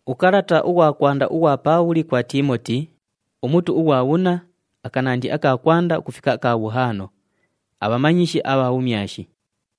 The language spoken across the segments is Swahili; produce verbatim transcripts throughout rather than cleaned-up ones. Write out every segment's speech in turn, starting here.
Ukarata uwa kwanda uwa Pauli kwa Timoti, umutu uwa una, akanandi aka kwanda kufika aka wuhano. Abamanyishi aba umyashi.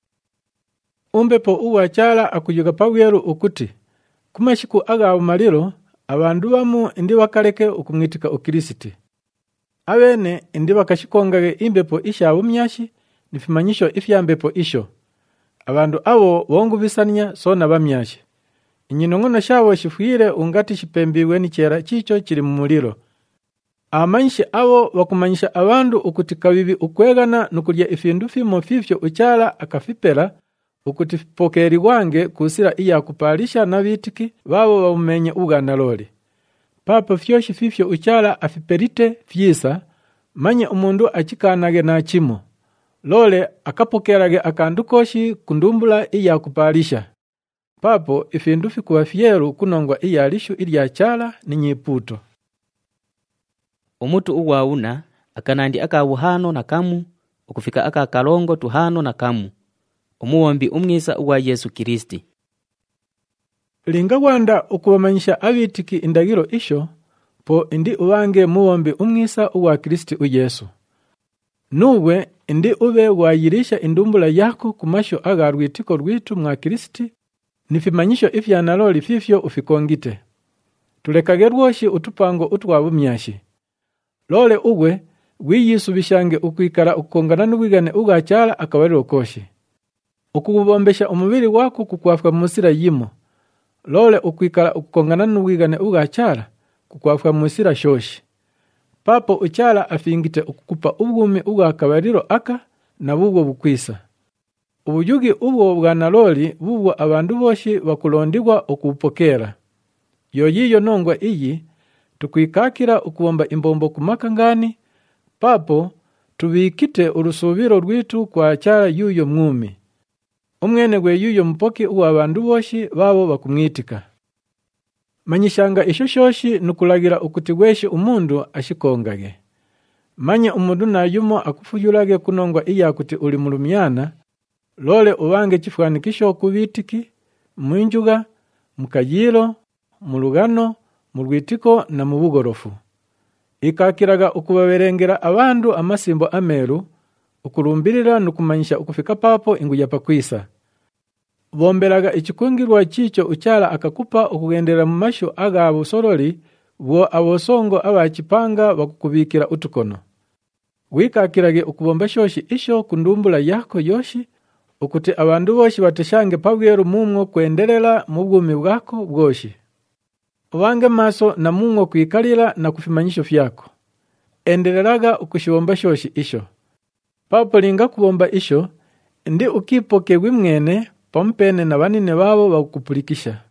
Umbepo uwa chala akujuga Pawulo ukuti, kumashiku aga umaliro, abandu bamu indi bakaleke ukumwitika ukirisiti. Abene indi bakashikongage imbepo isha umyashi, nifimanyisho ifya mbepo isho. Abandu abo bongu bisanya sona bamyashi. Inyinongono shabo shifuire ungati shipembiwe ni chera chicho chiri mu muliro. Amanyishi abo bakumanyisha abandu ukuti kabibi ukwegana nukulya ifindu fimo fifyo uchala akafipera ukuti pokeri wange kusira iya kupalisha na bitiki babo baumenye ugana loli. Papa fyoshi fifyo uchala afiperite fyisa manye umundu achikanage na chimo. Lole akapokerage akandukoshi kundumbula iya kupalisha. Papo ifindu fikuwa fyeru kunongwa iya lishu ili chala ni nyiputo. Umutu uwa una, akanandi aka wuhano na kamu, ukufika aka kalongo tuhano na kamu. Umuwombi umngisa uwa Yesu Kristi. Linga wanda ukubamanyisha abitiki indagiro isho, po indi uwange muwombi umngisa uwa Kristi u Yesu. Nuwe indi ube wayirisha indumbula yako kumasho aga rwitiko rwitu mwa Kristi, nifimanyisho ifya naloli fifyo ufikongite. Tulekage rwoshi utupango utwabu myashi. Lole uwe, wiyisubishange ukwikara ukongana n'ubwigane ugachala akabariro koshi. Ukubombesha umubiri wako kukwafwa musira yimo. Lole ukwikara ukongana n'ubwigane ugachala kukwafwa musira shoshi. Papo uchala afingite ukukupa ubwumi ugakabariro aka na bubwo bukwisa. Ubujugi ubwo bwa naloli bubwo abandu boshi bakulondigwa okupokera. Yoyiyo nongwa iyi tukwikakira ukubomba imbombo kumaka ngani, papo tubikite urusubiro rwitu kwa chala yuyo mwumi. Umwene gwe yuyo mpoki uwa abandu boshi babo bakumwitika. Manyishanga isho shoshi nukulagira ukutigweshi umundu ashikongage. Manye umundu na yumo akufuyulage kunongwa iya kuti uli mulumyana, lole uwange chifuanikisho kubitiki, mwinjuga, mukajiro, mulugano, mulwitiko na mubugorofu. Ikakiraga ukubaberengera abandu amasimbo ameru, ukulumbirira nukumanyisha ukufika papo inguya pakwisa. Bomberaga ichikungirwa chicho uchala akakupa ukugendera mu masho aga abusoroli bwo abosongo abachipanga bakukubikira utukono. Wikakirage ukubomba shoshi isho kundumbula yako yoshi ukuti abandu boshi bateshange Pawulo mumwo kwenderera mu bwumi bwako bwoshi. Uwange maso na mungo kwikalira na kufimanyisho fyako. Endeleraga ukushibomba shoshi isho. Papo linga kubomba isho, ndi ukipoke wimwene, pompene na banine babo bakupulikisha.